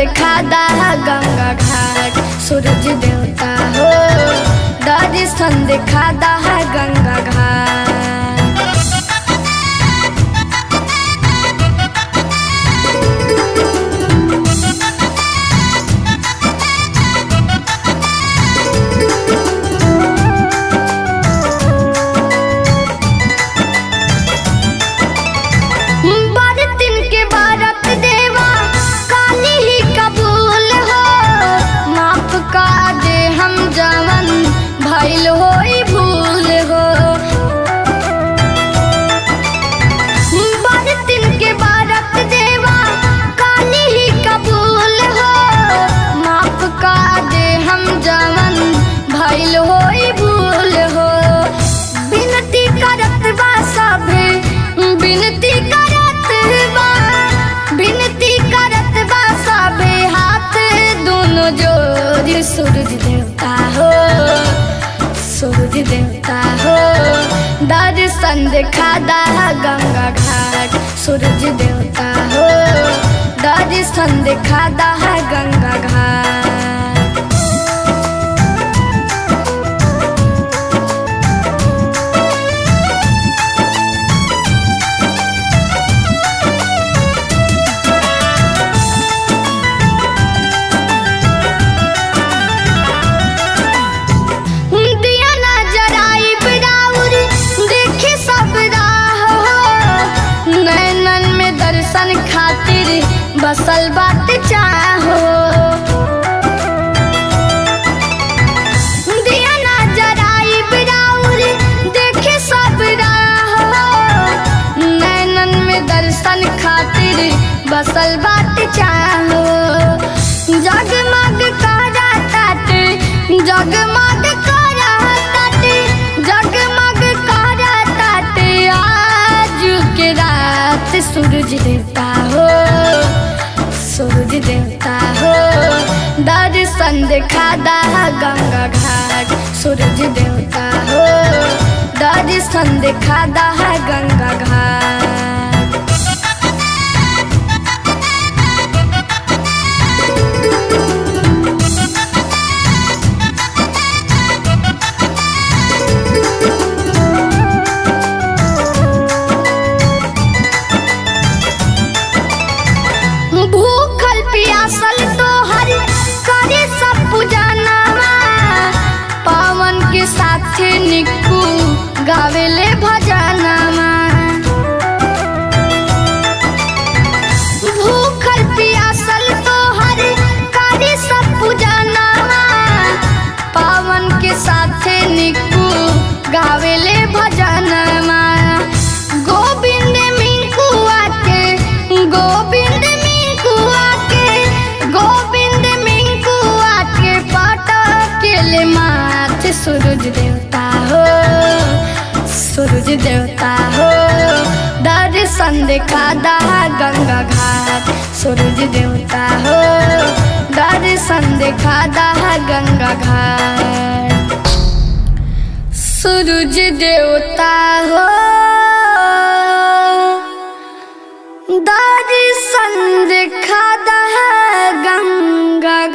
दिखादा गंगा घाट। सूरज देवता हो दर्शन दिखादा गंगा घाट। भइल होई भूल हो बरतिन के बारत देवा काली ही कबूल हो। माफ का दे हम जवन भइल होई भूल हो। बिनती करत बा सभे बिनती करत बा सभे हाथ दोनों जोड़। सूरज देवता हो सूरज देवता हो दर्शन दिखादा गंगा घाट। सूरज देवता हो दर्शन दिखादा गंगा घाट। खातिर बसल बात चाहो दिया ना जराई बिराउर देखे सब राहो। नैनन में दर्शन खातिर बसल बात चाहो। जगमग करा ताटे जगमग करा ताटे जगमग करा ताटे आज के रात। सूरज देवता हो सूरज देवता हो दर्शन दिखादा गंगा घाट। सूरज देवता हो दर्शन दिखादा गंगा घाट। भूखल पियासल तोहर करे सब पूजनवा। पावन के साथे निक्कू गावेले भजनवा। भूखल पियासल तोहर करे सब पूजनवा। पावन के साथे निक्कू गावेले भजनवा। गोविंद मिंकुआ के गोविंद पटकेले माथे। सूरज देवता हो सूरज देवता हो दर्शन दिखादा गंगा घाट। सूरज देवता हो दर्शन दिखादा गंगा घाट। सूरज देवता हो दर्शन दिखादा गंगा